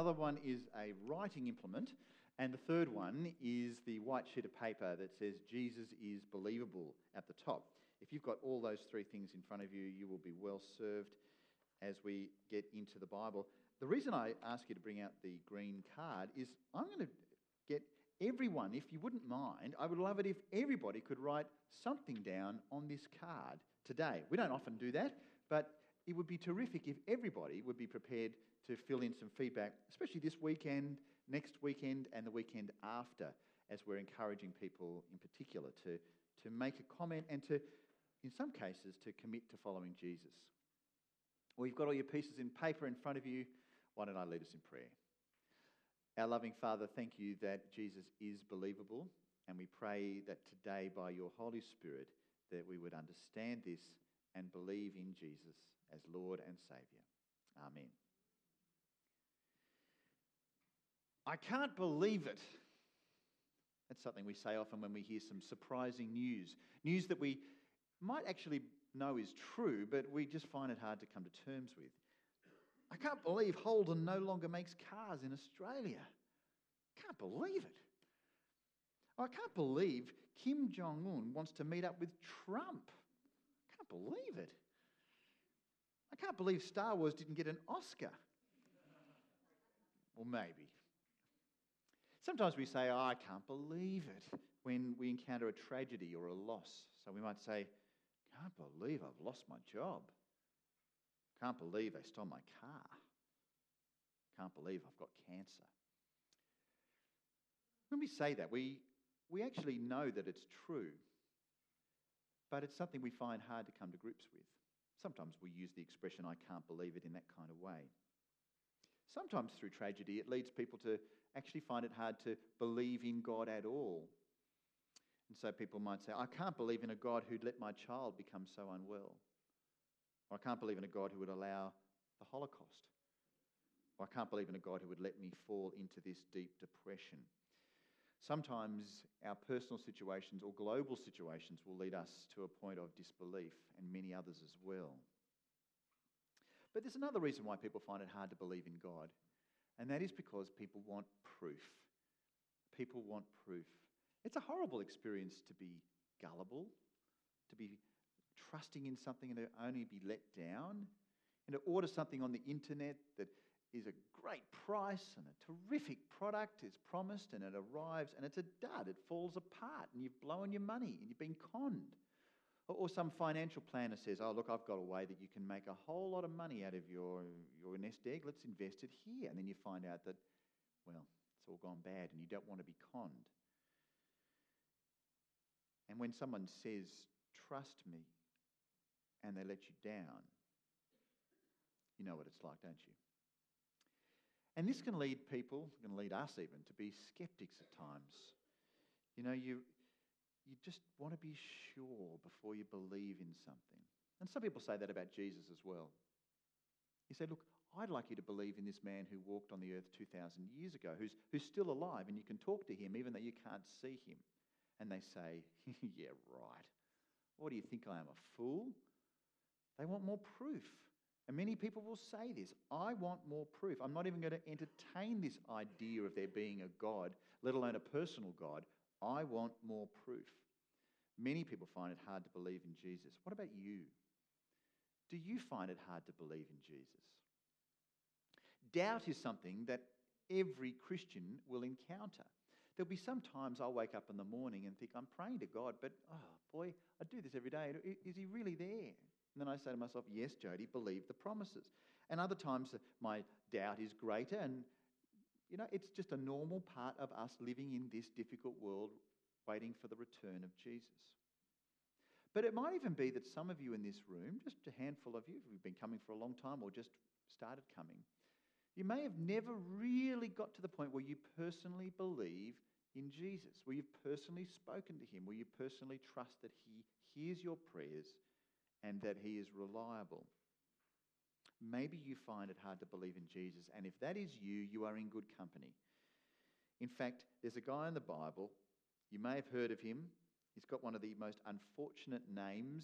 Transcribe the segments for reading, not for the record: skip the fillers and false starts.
Another one is a writing implement. And the third one is the white sheet of paper that says Jesus is believable at the top. If you've got all those three things in front of you, you will be well served as we get into the Bible. The reason I ask you to bring out the green card is I'm going to get everyone, if you wouldn't mind, I would love it if everybody could write something down on this card today. We don't often do that, but it would be terrific if everybody would be prepared to fill in some feedback, especially this weekend, next weekend, and the weekend after, as we're encouraging people in particular to make a comment and to, in some cases, to commit to following Jesus. Well, you've got all your pieces in paper in front of you. Why don't I lead us in prayer? Our loving Father, thank you that Jesus is believable, and we pray that today by your Holy Spirit that we would understand this and believe in Jesus as Lord and Saviour. Amen. I can't believe it. That's something we say often when we hear some surprising news. News that we might actually know is true, but we just find it hard to come to terms with. I can't believe Holden no longer makes cars in Australia. Can't believe it. I can't believe Kim Jong-un wants to meet up with Trump. Can't believe it. I can't believe Star Wars didn't get an Oscar. Or maybe. Sometimes we say, I can't believe it, when we encounter a tragedy or a loss. So we might say, can't believe I've lost my job. Can't believe they stole my car. Can't believe I've got cancer. When we say that, we actually know that it's true, but it's something we find hard to come to grips with. Sometimes we use the expression, I can't believe it, in that kind of way. Sometimes through tragedy, it leads people to actually find it hard to believe in God at all. And so people might say, I can't believe in a God who'd let my child become so unwell. Or I can't believe in a God who would allow the Holocaust. Or I can't believe in a God who would let me fall into this deep depression. Sometimes our personal situations or global situations will lead us to a point of disbelief, and many others as well. But there's another reason why people find it hard to believe in God, and that is because people want proof. People want proof. It's a horrible experience to be gullible, to be trusting in something and to only be let down, and to order something on the internet that is a great price and a terrific product is promised, and it arrives and it's a dud. It falls apart and you've blown your money and you've been conned. Or some financial planner says, oh, look, I've got a way that you can make a whole lot of money out of your nest egg. Let's invest it here. And then you find out that, well, it's all gone bad and you don't want to be conned. And when someone says, trust me, and they let you down, you know what it's like, don't you? And this can lead people, can lead us even, to be skeptics at times. You know, you just want to be sure before you believe in something. And some people say that about Jesus as well. You say, look, I'd like you to believe in this man who walked on the earth 2,000 years ago, who's still alive, and you can talk to him even though you can't see him. And they say, yeah, right. What do you think, I am a fool? They want more proof. And many people will say this, I want more proof. I'm not even going to entertain this idea of there being a God, let alone a personal God. I want more proof. Many people find it hard to believe in Jesus. What about you? Do you find it hard to believe in Jesus? Doubt is something that every Christian will encounter. There'll be some times I'll wake up in the morning and think, I'm praying to God, but oh boy, I do this every day. Is he really there? And then I say to myself, yes, Jody, believe the promises. And other times my doubt is greater, and you know, it's just a normal part of us living in this difficult world, waiting for the return of Jesus. But it might even be that some of you in this room, just a handful of you, who've been coming for a long time or just started coming, you may have never really got to the point where you personally believe in Jesus, where you've personally spoken to him, where you personally trust that he hears your prayers and that he is reliable. Maybe you find it hard to believe in Jesus, and if that is you, you are in good company. In fact, there's a guy in the Bible, you may have heard of him. He's got one of the most unfortunate names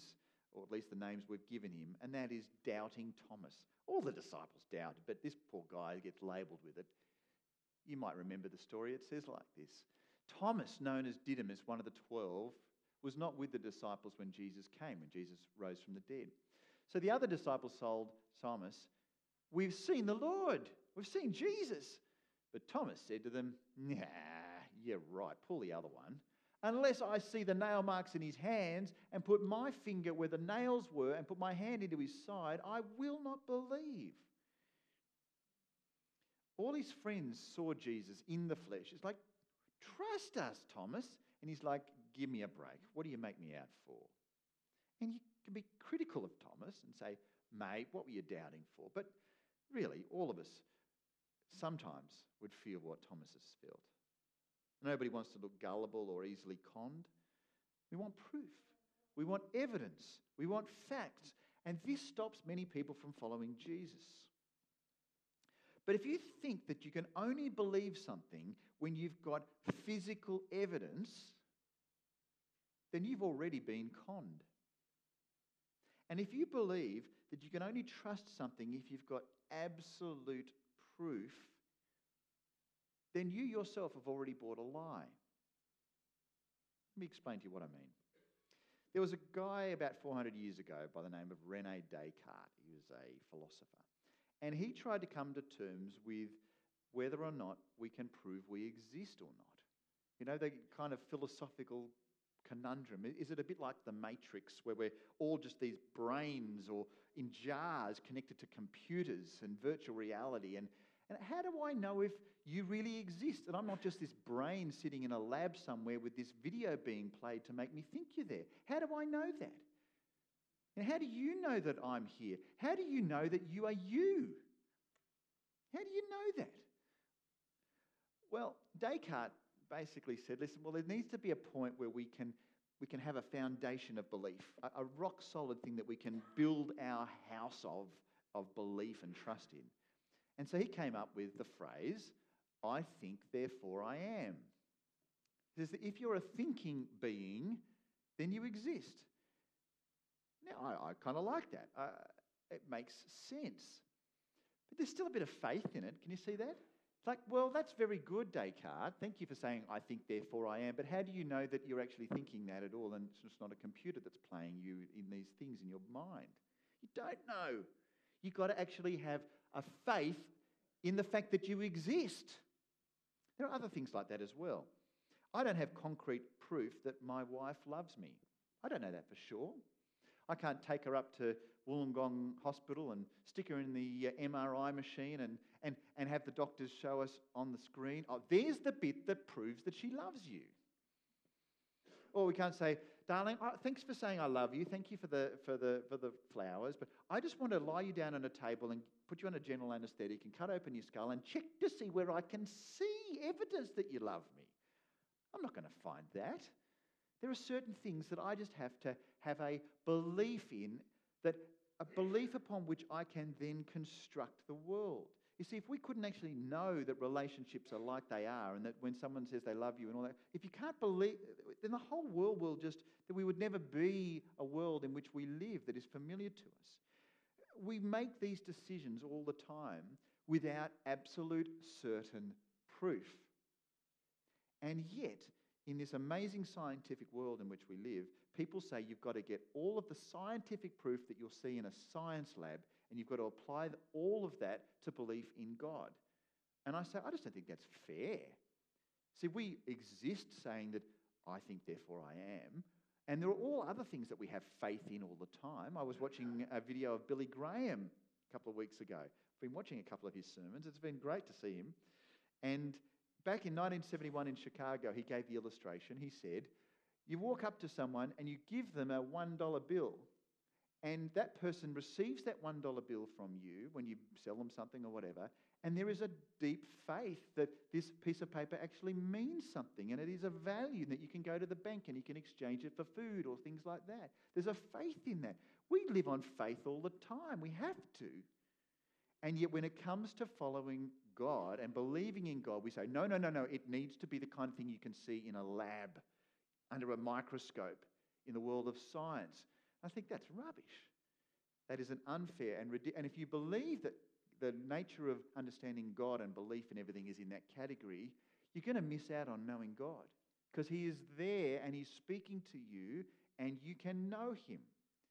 or at least the names we've given him, and that is Doubting Thomas. All the disciples doubted, but this poor guy gets labelled with it. You might remember the story. It says like this. Thomas, known as Didymus, one of the 12, was not with the disciples when Jesus came, when Jesus rose from the dead. So the other disciples told Thomas, "We've seen the Lord. We've seen Jesus." But Thomas said to them, "Nah, you're right. Pull the other one. Unless I see the nail marks in his hands and put my finger where the nails were and put my hand into his side, I will not believe." All his friends saw Jesus in the flesh. It's like, "Trust us, Thomas." And he's like, "Give me a break. What do you make me out for?" And you can be critical of Thomas and say, "Mate, what were you doubting for?" But really, all of us sometimes would feel what Thomas has felt. Nobody wants to look gullible or easily conned. We want proof. We want evidence. We want facts. And this stops many people from following Jesus. But if you think that you can only believe something when you've got physical evidence, then you've already been conned. And if you believe that you can only trust something if you've got absolute proof, then you yourself have already bought a lie. Let me explain to you what I mean. There was a guy about 400 years ago by the name of René Descartes. He was a philosopher. And he tried to come to terms with whether or not we can prove we exist or not. You know, the kind of philosophical conundrum. Is it a bit like the Matrix, where we're all just these brains or in jars connected to computers and virtual reality? And how do I know if you really exist? And I'm not just this brain sitting in a lab somewhere with this video being played to make me think you're there. How do I know that? And how do you know that I'm here? How do you know that you are you? How do you know that? Well, Descartes basically said, listen, well, there needs to be a point where we can have a foundation of belief, a rock-solid thing that we can build our house of belief and trust in. And so he came up with the phrase, "I think, therefore I am." He says that if you're a thinking being, then you exist. Now, I kind of like that. It makes sense. But there's still a bit of faith in it. Can you see that? It's like, well, that's very good, Descartes. Thank you for saying, "I think, therefore I am." But how do you know that you're actually thinking that at all and it's just not a computer that's playing you in these things in your mind? You don't know. You've got to actually have a faith in the fact that you exist. There are other things like that as well. I don't have concrete proof that my wife loves me. I don't know that for sure. I can't take her up to Wollongong Hospital and stick her in the MRI machine and have the doctors show us on the screen, "Oh, there's the bit that proves that she loves you." Or we can't say, "Darling, thanks for saying I love you. Thank you for the flowers, but I just want to lie you down on a table and put you on a general anaesthetic and cut open your skull and check to see where I can see evidence that you love me." I'm not going to find that. There are certain things that I just have to have a belief in, that a belief upon which I can then construct the world. You see, if we couldn't actually know that relationships are like they are, and that when someone says they love you and all that, if you can't believe, then the whole world will just, that we would never be a world in which we live that is familiar to us. We make these decisions all the time without absolute certain proof. And yet, in this amazing scientific world in which we live, people say you've got to get all of the scientific proof that you'll see in a science lab, and you've got to apply all of that to belief in God. And I say, I just don't think that's fair. See, we exist saying that "I think, therefore I am," and there are all other things that we have faith in all the time. I was watching a video of Billy Graham a couple of weeks ago. I've been watching a couple of his sermons. It's been great to see him. And back in 1971 in Chicago, he gave the illustration. He said, you walk up to someone and you give them a $1 bill, and that person receives that $1 bill from you when you sell them something or whatever, and there is a deep faith that this piece of paper actually means something, and it is of value, that you can go to the bank and you can exchange it for food or things like that. There's a faith in that. We live on faith all the time. We have to. And yet when it comes to following God and believing in God, we say, no, it needs to be the kind of thing you can see in a lab, under a microscope, in the world of science. I think that's rubbish. That is an unfair and ridiculous. And if you believe that the nature of understanding God and belief and everything is in that category, you're going to miss out on knowing God, because he is there and he's speaking to you and you can know him.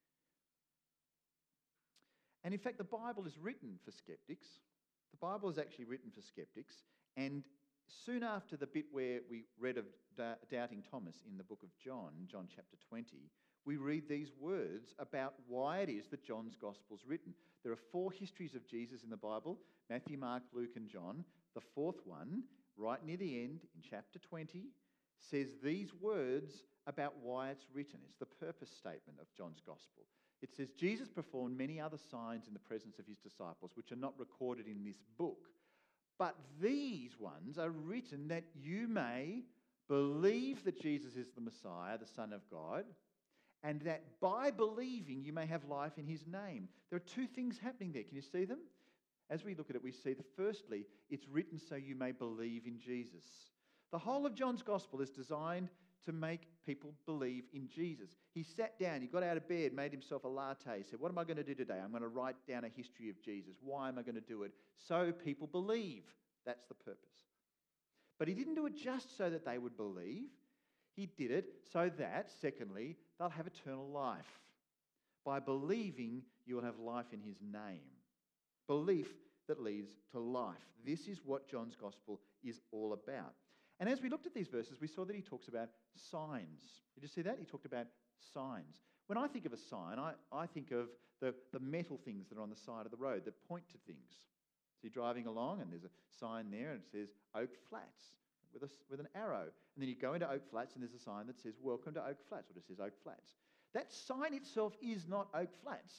And in fact, the Bible is written for skeptics. The Bible is actually written for skeptics. And soon after the bit where we read of doubting Thomas in the book of John, John chapter 20, we read these words about why it is that John's gospel is written. There are 4 histories of Jesus in the Bible: Matthew, Mark, Luke, and John. The 4th one, right near the end, in chapter 20, says these words about why it's written. It's the purpose statement of John's gospel. It says, Jesus performed many other signs in the presence of his disciples, which are not recorded in this book. But these ones are written that you may believe that Jesus is the Messiah, the Son of God, and that by believing you may have life in his name. There are 2 things happening there. Can you see them? As we look at it, we see that firstly, it's written so you may believe in Jesus. The whole of John's gospel is designed to make people believe in Jesus. He sat down, he got out of bed, made himself a latte, said, what am I going to do today? I'm going to write down a history of Jesus. Why am I going to do it? So people believe. That's the purpose. But he didn't do it just so that they would believe. He did it so that, secondly, they'll have eternal life. By believing, you will have life in his name. Belief that leads to life. This is what John's gospel is all about. And as we looked at these verses, we saw that he talks about signs. Did you see that? He talked about signs. When I think of a sign, I think of the metal things that are on the side of the road that point to things. So you're driving along and there's a sign there and it says Oak Flats with an arrow. And then you go into Oak Flats and there's a sign that says Welcome to Oak Flats, or it says Oak Flats. That sign itself is not Oak Flats.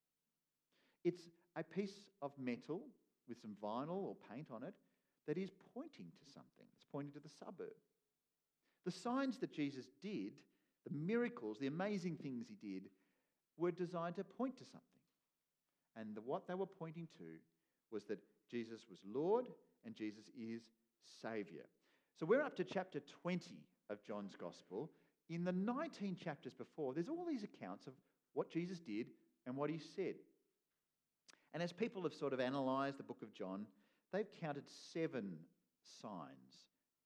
It's a piece of metal with some vinyl or paint on it that is pointing to something. It's pointing to the suburb. The signs that Jesus did, the miracles, the amazing things he did, were designed to point to something. And what they were pointing to was that Jesus was Lord and Jesus is Saviour. So we're up to chapter 20 of John's Gospel. In the 19 chapters before, there's all these accounts of what Jesus did and what he said. And as people have sort of analysed the book of John, they've counted 7 signs.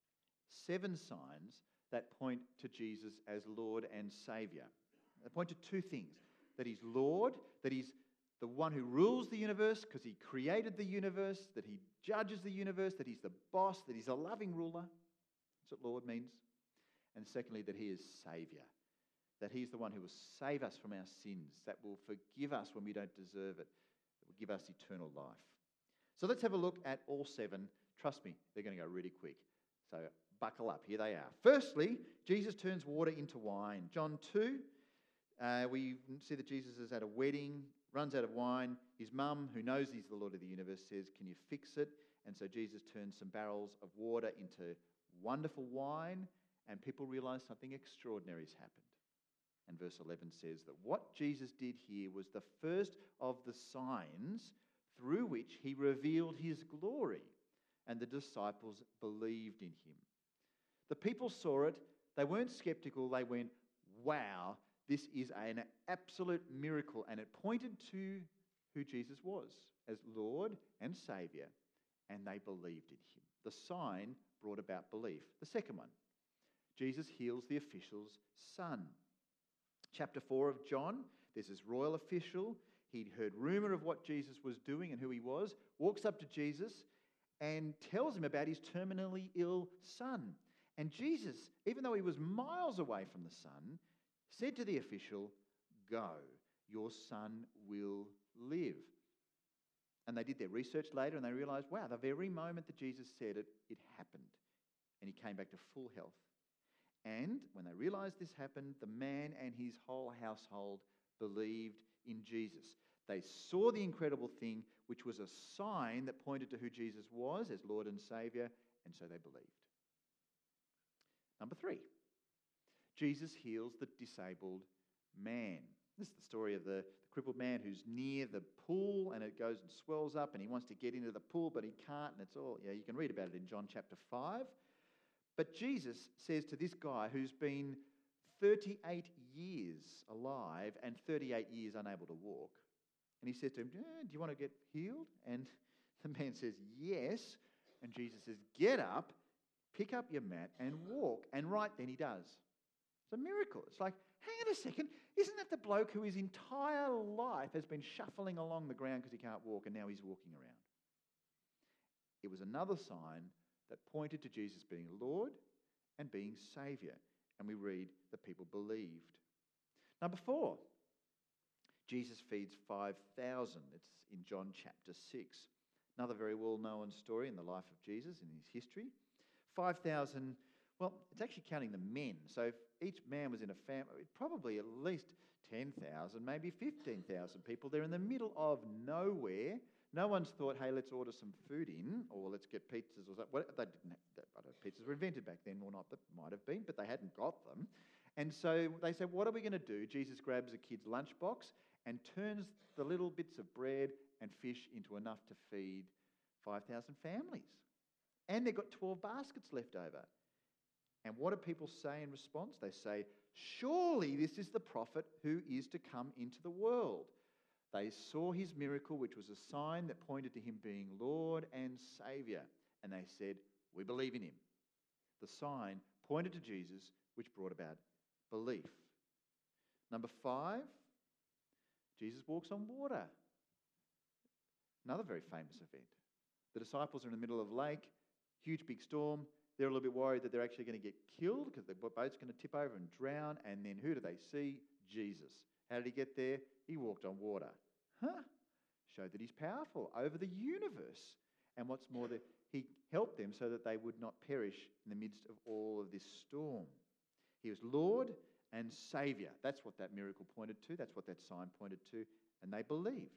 7 signs that point to Jesus as Lord and Saviour. They point to 2 things: that he's Lord, that he's the one who rules the universe because he created the universe, that he judges the universe, that he's the boss, that he's a loving ruler. That's what Lord means. And secondly, that he is Saviour, that he's the one who will save us from our sins, that will forgive us when we don't deserve it, that will give us eternal life. So let's have a look at all 7. Trust me, they're going to go really quick. So buckle up. Here they are. Firstly, Jesus turns water into wine. John 2, we see that Jesus is at a wedding, runs out of wine. His mum, who knows he's the Lord of the universe, says, can you fix it? And so Jesus turns some barrels of water into wonderful wine, and people realise something extraordinary has happened. And verse 11 says that what Jesus did here was the first of the signs through which he revealed his glory, and the disciples believed in him. The people saw it. They weren't skeptical. They went, wow, this is an absolute miracle. And it pointed to who Jesus was as Lord and Saviour, and they believed in him. The sign brought about belief. The second one, Jesus heals the official's son. Chapter 4 of John, there's this royal official. He'd heard rumour of what Jesus was doing and who he was, walks up to Jesus and tells him about his terminally ill son. And Jesus, even though he was miles away from the son, said to the official, go, your son will live. And they did their research later and they realised, wow, the very moment that Jesus said it, it happened. And he came back to full health. And when they realised this happened, the man and his whole household believed in Jesus. They saw the incredible thing, which was a sign that pointed to who Jesus was as Lord and Saviour, and so they believed. Number 3, Jesus heals the disabled man. This is the story of the crippled man who's near the pool and it goes and swells up and he wants to get into the pool but he can't, and it's all, you can read about it in John chapter 5. But Jesus says to this guy who's been 38 years alive and 38 years unable to walk. And he says to him, do you want to get healed? And the man says, yes. And Jesus says, get up, pick up your mat and walk. And right then he does. It's a miracle. It's like, hang on a second, isn't that the bloke who his entire life has been shuffling along the ground because he can't walk and now he's walking around? It was another sign that pointed to Jesus being Lord and being Saviour. And we read that people believed. Number 4, Jesus feeds 5,000. It's in John chapter 6. Another very well-known story in the life of Jesus, in his history. 5,000, well, it's actually counting the men. So if each man was in a family, probably at least 10,000, maybe 15,000 people. They're in the middle of nowhere. No one's thought, hey, let's order some food in, or let's get pizzas or something. Well, they didn't have, I don't know, pizzas were invented back then or not, that might have been, but they hadn't got them. And so they said, what are we going to do? Jesus grabs a kid's lunchbox and turns the little bits of bread and fish into enough to feed 5,000 families. And they've got 12 baskets left over. And what do people say in response? They say, surely this is the prophet who is to come into the world. They saw his miracle, which was a sign that pointed to him being Lord and Saviour. And they said, we believe in him. The sign pointed to Jesus, which brought about belief. Number 5, Jesus walks on water. Another very famous event. The disciples are in the middle of a lake, huge big storm. They're a little bit worried that they're actually going to get killed because the boat's going to tip over and drown. And then who do they see? Jesus. How did he get there? He walked on water. Showed that he's powerful over the universe. And what's more, that he helped them so that they would not perish in the midst of all of this storm. He was Lord and Saviour. That's what that miracle pointed to. That's what that sign pointed to. And they believed.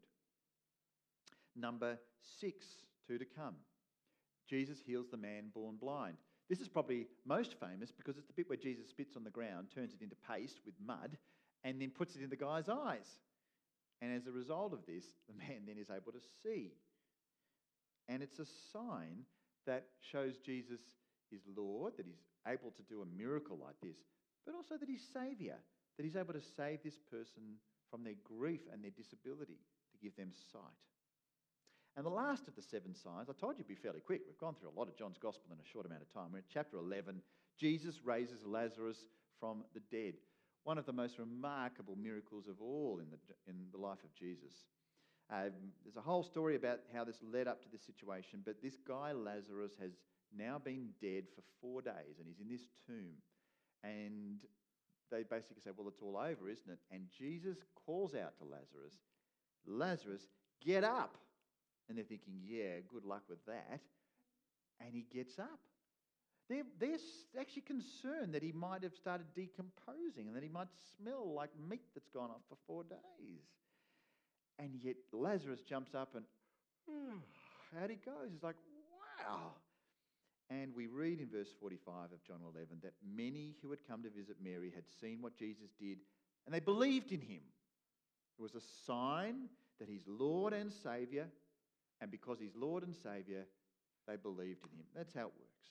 Number 6, 2 to come. Jesus heals the man born blind. This is probably most famous because it's the bit where Jesus spits on the ground, turns it into paste with mud, and then puts it in the guy's eyes. And as a result of this, the man then is able to see. And it's a sign that shows Jesus is Lord, that he's able to do a miracle like this, but also that he's Saviour, that he's able to save this person from their grief and their disability to give them sight. And the last of the 7 signs, I told you it'd be fairly quick. We've gone through a lot of John's Gospel in a short amount of time. We're in chapter 11. Jesus raises Lazarus from the dead. One of the most remarkable miracles of all in the life of Jesus. There's a whole story about how this led up to this situation, but this guy Lazarus has now been dead for 4 days, and he's in this tomb. And they basically say, well, it's all over, isn't it? And Jesus calls out to Lazarus, Lazarus, get up. And they're thinking, yeah, good luck with that. And he gets up. They're actually concerned that he might have started decomposing and that he might smell like meat that's gone off for 4 days. And yet Lazarus jumps up and out he goes. He's like, wow. And we read in verse 45 of John 11 that many who had come to visit Mary had seen what Jesus did and they believed in him. It was a sign that he's Lord and Saviour. And because he's Lord and Saviour, they believed in him. That's how it works.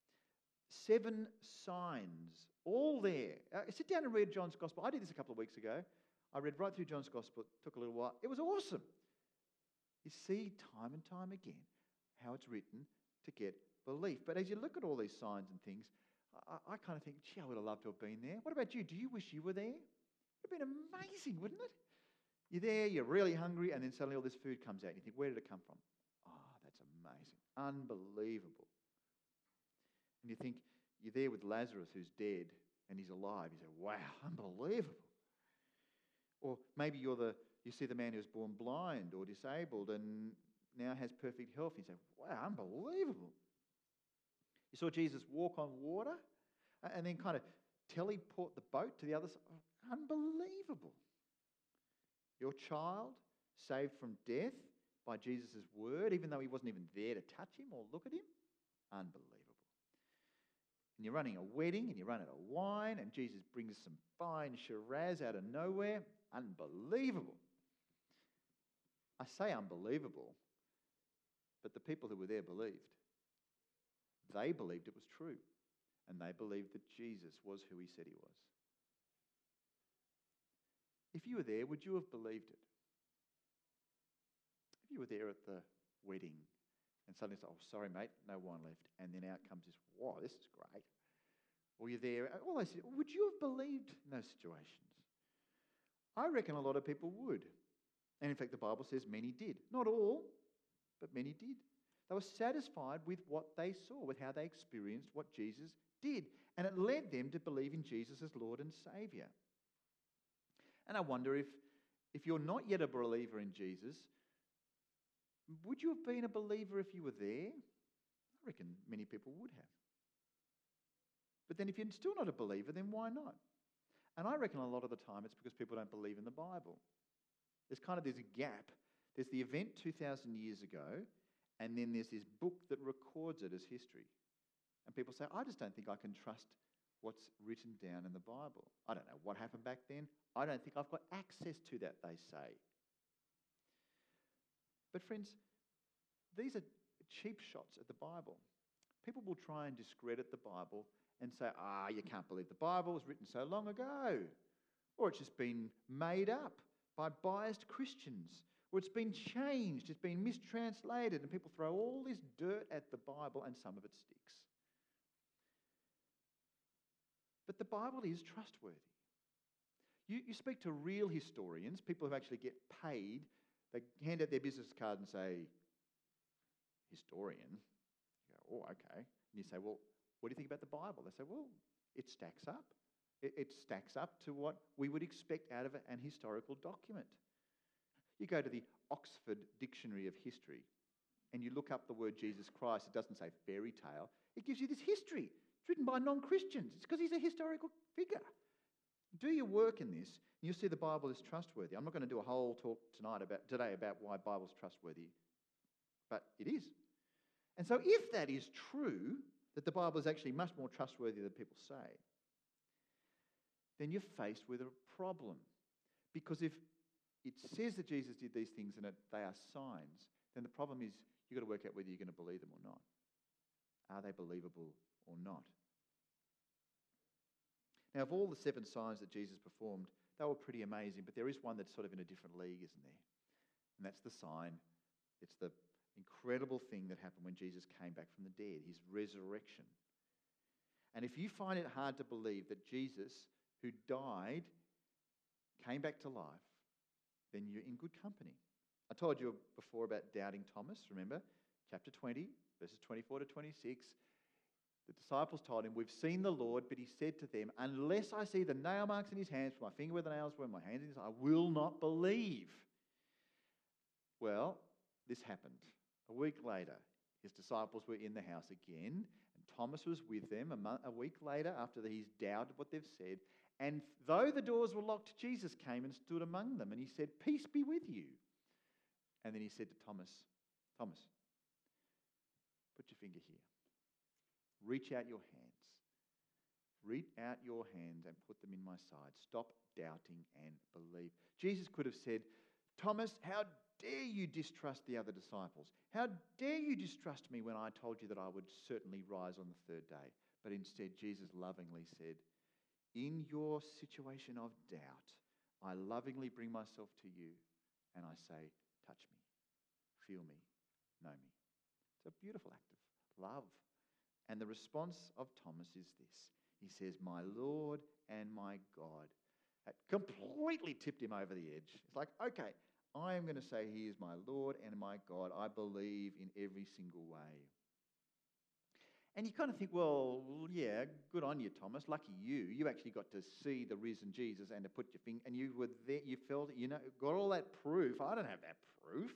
7 signs, all there. Sit down and read John's Gospel. I did this a couple of weeks ago. I read right through John's Gospel. It took a little while. It was awesome. You see time and time again how it's written to get belief. But as you look at all these signs and things, I kind of think, gee, I would have loved to have been there. What about you? Do you wish you were there? It would have been amazing, wouldn't it? You're there, you're really hungry, and then suddenly all this food comes out. And you think, where did it come from? Oh, that's amazing. Unbelievable. And you think, you're there with Lazarus who's dead, and he's alive. You say, wow, unbelievable. Or maybe you see the man who's born blind or disabled and now has perfect health. You say, wow, unbelievable. You saw Jesus walk on water and then kind of teleport the boat to the other side. Unbelievable. Your child saved from death by Jesus' word, even though he wasn't even there to touch him or look at him. Unbelievable. And you're running a wedding and you run out of wine and Jesus brings some fine Shiraz out of nowhere. Unbelievable. I say unbelievable, but the people who were there believed. They believed it was true, and they believed that Jesus was who he said he was. If you were there, would you have believed it? If you were there at the wedding and suddenly say, oh, sorry, mate, no wine left. And then out comes this, wow, this is great. Or you're there, all they said, would you have believed in those situations? I reckon a lot of people would. And in fact, the Bible says many did. Not all, but many did. They were satisfied with what they saw, with how they experienced what Jesus did. And it led them to believe in Jesus as Lord and Saviour. And I wonder if you're not yet a believer in Jesus, would you have been a believer if you were there? I reckon many people would have. But then if you're still not a believer, then why not? And I reckon a lot of the time it's because people don't believe in the Bible. There's a gap. There's the event 2,000 years ago, and then there's this book that records it as history. And people say, I just don't think I can trust what's written down in the Bible. I don't know what happened back then. I don't think I've got access to that, they say. But friends, these are cheap shots at the Bible. People will try and discredit the Bible and say, you can't believe the Bible was written so long ago. Or it's just been made up by biased Christians. Or it's been changed, it's been mistranslated, and people throw all this dirt at the Bible and some of it sticks. But the Bible is trustworthy. You speak to real historians, people who actually get paid, they hand out their business card and say, historian. You go, oh, okay. And you say, well, what do you think about the Bible? They say, well, it stacks up. It stacks up to what we would expect out of an historical document. You go to the Oxford Dictionary of History and you look up the word Jesus Christ. It doesn't say fairy tale. It gives you this history. It's written by non-Christians. It's because he's a historical figure. Do your work in this, and you'll see the Bible is trustworthy. I'm not going to do a whole talk today about why the Bible's trustworthy, but it is. And so if that is true, that the Bible is actually much more trustworthy than people say, then you're faced with a problem. Because if it says that Jesus did these things and that they are signs, then the problem is you've got to work out whether you're going to believe them or not. Are they believable or not? Now, of all the 7 signs that Jesus performed, they were pretty amazing, but there is one that's sort of in a different league, isn't there? And that's the sign. It's the incredible thing that happened when Jesus came back from the dead, his resurrection. And if you find it hard to believe that Jesus, who died, came back to life, then you're in good company. I told you before about doubting Thomas, remember? Chapter 20, verses 24 to 26. The disciples told him, we've seen the Lord, but he said to them, unless I see the nail marks in his hands, my finger where the nails were, my hands in his, I will not believe. Well, this happened. A week later, his disciples were in the house again, and Thomas was with them a week later after he's doubted what they've said. And though the doors were locked, Jesus came and stood among them, and he said, peace be with you. And then he said to Thomas, Thomas, put your finger here. Reach out your hands. Reach out your hands and put them in my side. Stop doubting and believe. Jesus could have said, Thomas, how dare you distrust the other disciples? How dare you distrust me when I told you that I would certainly rise on the 3rd day? But instead, Jesus lovingly said, in your situation of doubt, I lovingly bring myself to you and I say, touch me, feel me, know me. It's a beautiful act of love. And the response of Thomas is this. He says, my Lord and my God. That completely tipped him over the edge. It's like, okay, I am going to say he is my Lord and my God. I believe in every single way. And you kind of think, well, yeah, good on you, Thomas. Lucky you. You actually got to see the risen Jesus and to put your finger, and you were there, you felt it, got all that proof. I don't have that proof.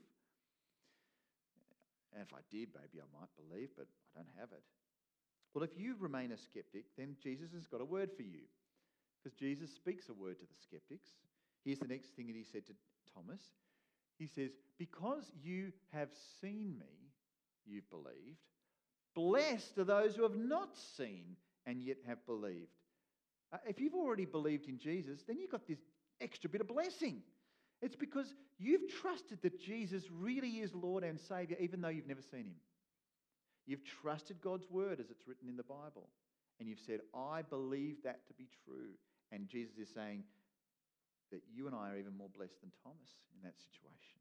And if I did, maybe I might believe, but I don't have it. Well, if you remain a skeptic, then Jesus has got a word for you. Because Jesus speaks a word to the skeptics. Here's the next thing that he said to Thomas. He says, because you have seen me, you've believed. Blessed are those who have not seen and yet have believed. If you've already believed in Jesus, then you've got this extra bit of blessing. It's because you've trusted that Jesus really is Lord and Saviour, even though you've never seen him. You've trusted God's word as it's written in the Bible. And you've said, I believe that to be true. And Jesus is saying, that you and I are even more blessed than Thomas in that situation.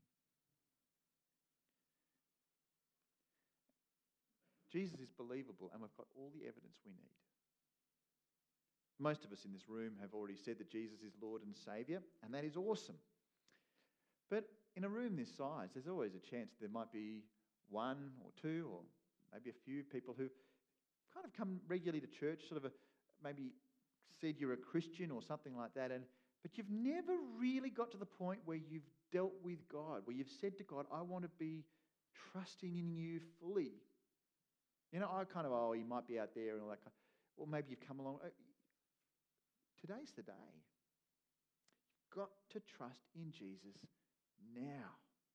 Jesus is believable, and we've got all the evidence we need. Most of us in this room have already said that Jesus is Lord and Saviour, and that is awesome. But in a room this size, there's always a chance there might be one or two or maybe a few people who kind of come regularly to church, sort of maybe said you're a Christian or something like that, but you've never really got to the point where you've dealt with God, where you've said to God, I want to be trusting in you fully. You know, he might be out there and all that kind of, or maybe you've come along. Today's the day. You've got to trust in Jesus now.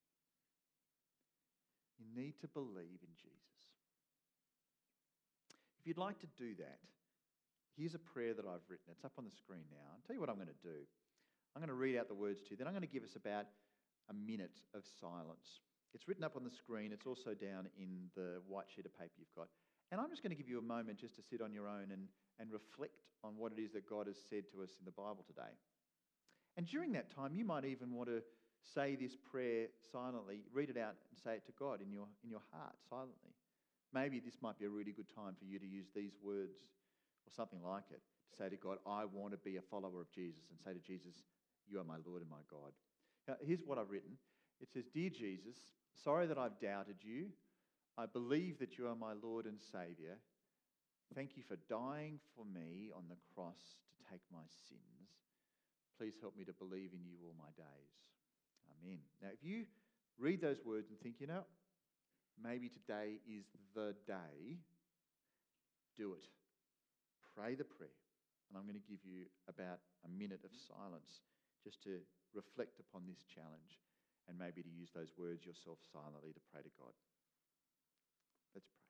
You need to believe in Jesus. If you'd like to do that, here's a prayer that I've written. It's up on the screen now. I'll tell you what I'm going to do. I'm going to read out the words to you. Then I'm going to give us about a minute of silence. It's written up on the screen. It's also down in the white sheet of paper you've got. And I'm just going to give you a moment just to sit on your own and reflect on what it is that God has said to us in the Bible today. And during that time, you might even want to say this prayer silently, read it out and say it to God in your heart silently. Maybe this might be a really good time for you to use these words or something like it to say to God, I want to be a follower of Jesus, and say to Jesus, you are my Lord and my God. Now, here's what I've written. It says, Dear Jesus, sorry that I've doubted you. I believe that you are my Lord and Saviour. Thank you for dying for me on the cross to take my sins. Please help me to believe in you all my days. Amen. Now, if you read those words and think, maybe today is the day, do it. Pray the prayer. And I'm going to give you about a minute of silence just to reflect upon this challenge and maybe to use those words yourself silently to pray to God. Let's pray.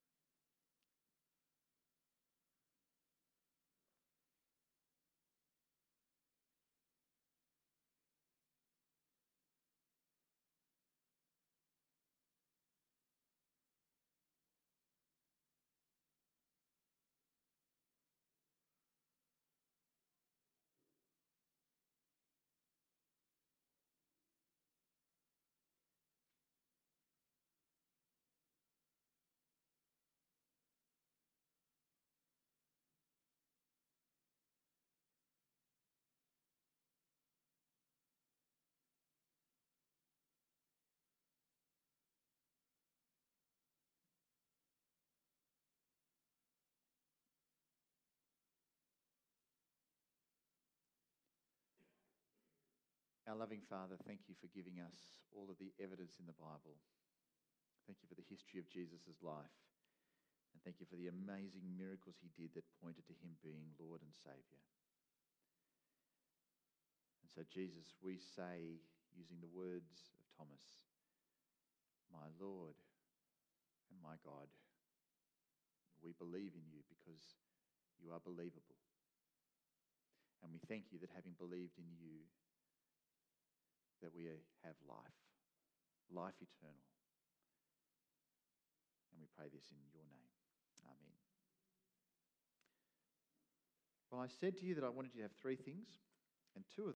Our loving Father, thank you for giving us all of the evidence in the Bible. Thank you for the history of Jesus' life. And thank you for the amazing miracles he did that pointed to him being Lord and Saviour. And so, Jesus, we say, using the words of Thomas, my Lord and my God, we believe in you because you are believable. And we thank you that having believed in you, that we have life eternal. And we pray this in your name. Amen. Well, I said to you that I wanted you to have three things, and two of